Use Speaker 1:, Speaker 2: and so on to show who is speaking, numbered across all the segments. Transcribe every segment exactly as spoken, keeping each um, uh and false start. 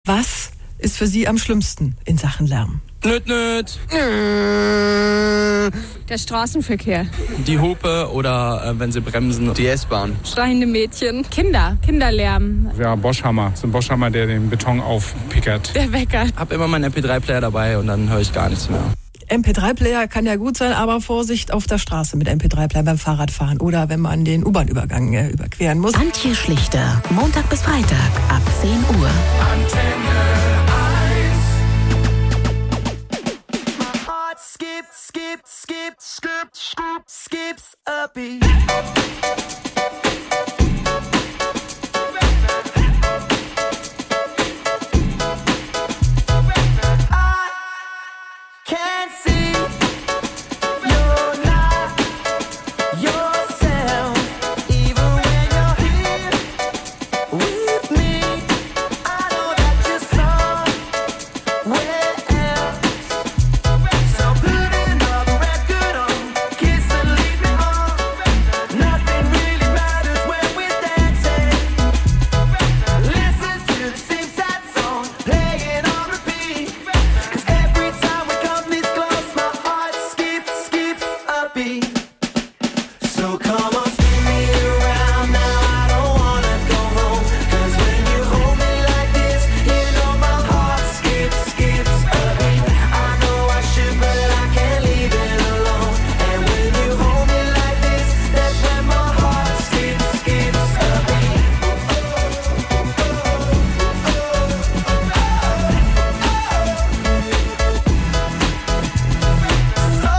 Speaker 1: Was ist für Sie am schlimmsten in Sachen Lärm?
Speaker 2: Nöt, nöt.
Speaker 3: Der Straßenverkehr.
Speaker 2: Die Hupe oder äh, wenn sie bremsen.
Speaker 4: Die S-Bahn.
Speaker 3: Schreiende Mädchen. Kinder. Kinderlärm.
Speaker 5: Ja, Boschhammer. So ein Boschhammer, der den Beton aufpickert.
Speaker 3: Der Wecker.
Speaker 2: Hab immer meinen M P drei Player dabei und dann höre ich gar nichts mehr.
Speaker 1: M P drei Player kann ja gut sein, aber Vorsicht auf der Straße mit M P drei Player beim Fahrradfahren oder wenn man den U-Bahn-Übergang äh, überqueren muss.
Speaker 6: Antje Schlichter, Montag bis Freitag ab zehn Uhr.
Speaker 7: Antenne eins. My heart skips, skips, skips, skips, skips, skips a beat. Can't see you're not yourself, even when you're here with me. I know that you're somewhere else. So put another record on, kiss and leave me on. Nothing really matters when we're dancing. Listen to the same sad song, playing on repeat. 'Cause every time we come this close, my heart skips, skips a beat. So come on, spin me around now. I don't wanna go home. 'Cause when you hold me like this, you know my heart skips, skips a beat. I know I should, but I can't leave it alone. And when you hold me like this, that's when my heart skips, skips a beat. So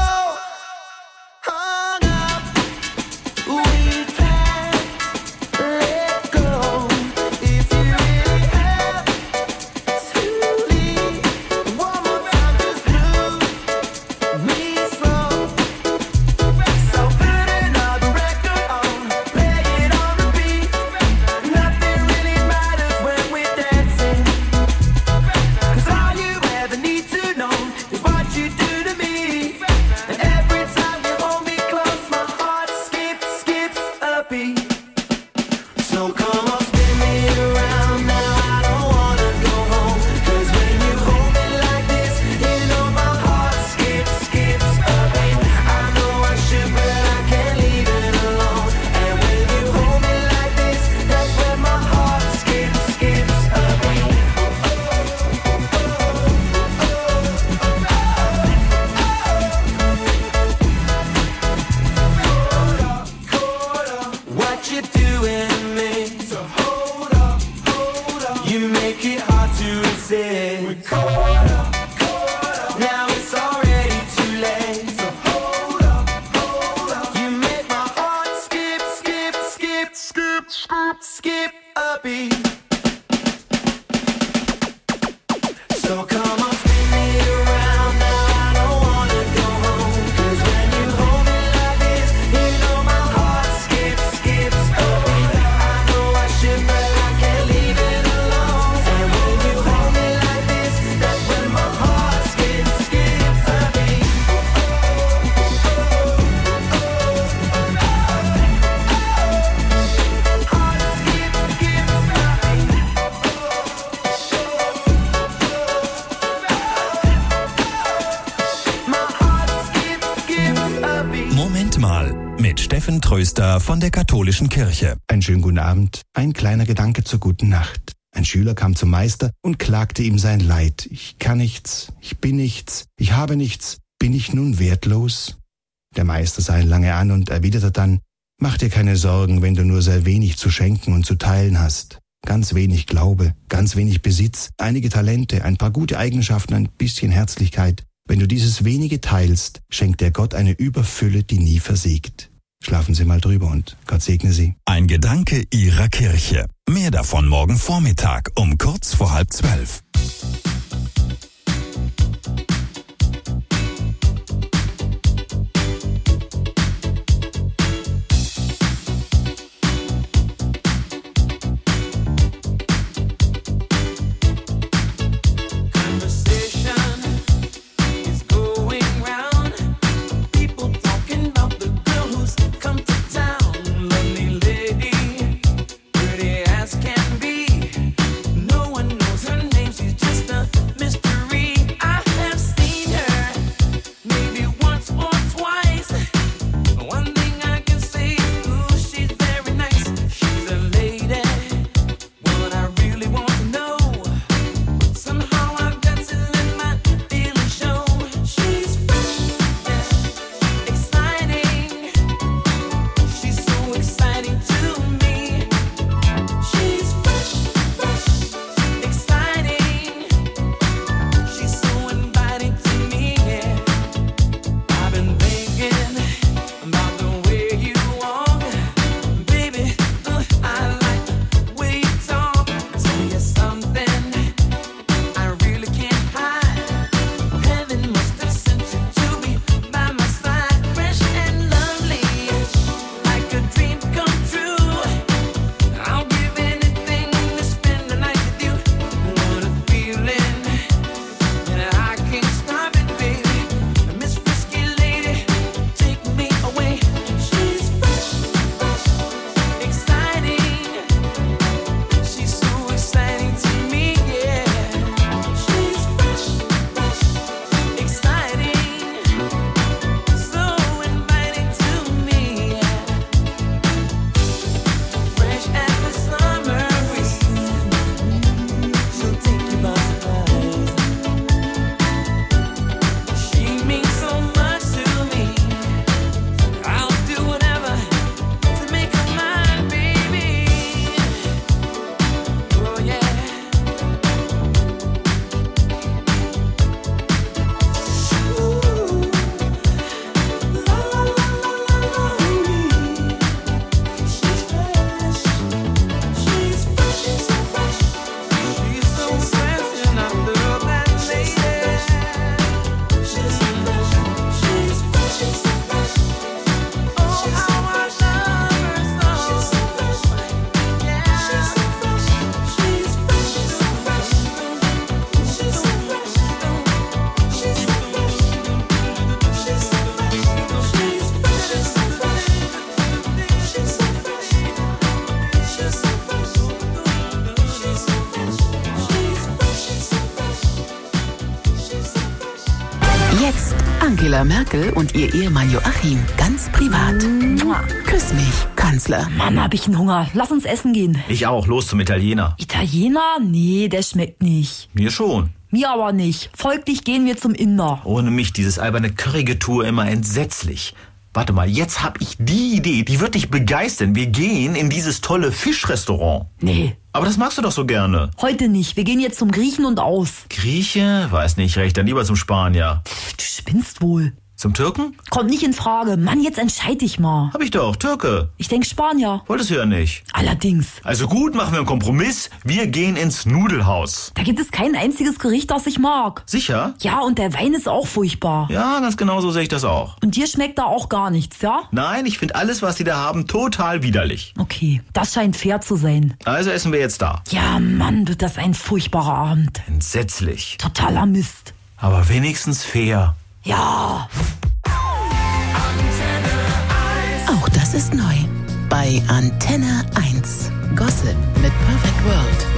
Speaker 7: hung up, we can't let go. If you really have to leave, one more time, just move me slow. So put another record on, play it on repeat. Nothing really matters when we're dancing. 'Cause all you ever need to know is what you do to me. And every time you hold me close, my heart skips, skips a beat. So come on, spin me around now. I don't wanna go home. 'Cause when you hold me like this, you know my heart skips, skips a beat. I know I should, but I can't leave it alone. And when you hold me like this, that's when my heart skips, skips a beat. What you doing to me? So hold up, hold up. You make it hard to resist. We're caught up, caught up. Now it's already too late. So hold up, hold up. You make my heart skip, skip, skip, skip, skip, skip a beat. So come on, spin me around now. I don't wanna go home. 'Cause when you hold me like this, you know my heart skips, skips a beat. I know I should, but I can't leave it alone. And when you hold me like this, that's when my heart skips, skips a beat. Heart skips, skips a beat. My heart skips, skips a beat.
Speaker 8: Moment mal mit Steffen Tröster von der Katholischen Kirche.
Speaker 9: Einen schönen guten Abend. Ein kleiner Gedanke zur guten Nacht. Ein Schüler kam zum Meister und klagte ihm sein Leid. Ich kann nichts, ich bin nichts, ich habe nichts, bin ich nun wertlos? Der Meister sah ihn lange an und erwiderte dann: Mach dir keine Sorgen, wenn du nur sehr wenig zu schenken und zu teilen hast. Ganz wenig Glaube, ganz wenig Besitz, einige Talente, ein paar gute Eigenschaften, ein bisschen Herzlichkeit. Wenn du dieses wenige teilst, schenkt dir Gott eine Überfülle, die nie versiegt. Schlafen Sie mal drüber und Gott segne Sie.
Speaker 8: Ein Gedanke Ihrer Kirche. Mehr davon morgen Vormittag um kurz vor halb zwölf.
Speaker 7: Pretty as can be, no one knows her name.
Speaker 6: Jetzt Angela Merkel und ihr Ehemann Joachim ganz privat. Küss mich, Kanzler.
Speaker 4: Mann, hab ich einen Hunger. Lass uns essen gehen.
Speaker 10: Ich auch, los zum Italiener.
Speaker 4: Italiener? Nee, der schmeckt nicht.
Speaker 10: Mir schon.
Speaker 4: Mir aber nicht. Folglich gehen wir zum Inder.
Speaker 10: Ohne mich dieses alberne Currygetue immer entsetzlich. Warte mal, jetzt hab ich die Idee, die wird dich begeistern. Wir gehen in dieses tolle Fischrestaurant.
Speaker 4: Nee.
Speaker 10: Aber das magst du doch so gerne.
Speaker 4: Heute nicht. Wir gehen jetzt zum Griechen und aus.
Speaker 10: Grieche? Weiß nicht recht, dann lieber zum Spanier.
Speaker 4: Pff, du spinnst wohl.
Speaker 10: Zum Türken?
Speaker 4: Kommt nicht in Frage. Mann, jetzt entscheid dich mal.
Speaker 10: Hab ich doch, Türke.
Speaker 4: Ich denk Spanier.
Speaker 10: Wolltest du ja nicht.
Speaker 4: Allerdings.
Speaker 10: Also gut, machen wir einen Kompromiss. Wir gehen ins Nudelhaus.
Speaker 4: Da gibt es kein einziges Gericht, das ich mag.
Speaker 10: Sicher?
Speaker 4: Ja, und der Wein ist auch furchtbar.
Speaker 10: Ja, ganz genau so sehe ich das auch.
Speaker 4: Und dir schmeckt da auch gar nichts, ja?
Speaker 10: Nein, ich finde alles, was die da haben, total widerlich.
Speaker 4: Okay, das scheint fair zu sein.
Speaker 10: Also essen wir jetzt da.
Speaker 4: Ja, Mann, wird das ein furchtbarer Abend.
Speaker 10: Entsetzlich.
Speaker 4: Totaler Mist.
Speaker 10: Aber wenigstens fair.
Speaker 4: Ja.
Speaker 6: Auch das ist neu bei Antenne eins. Gossip mit Perfect World.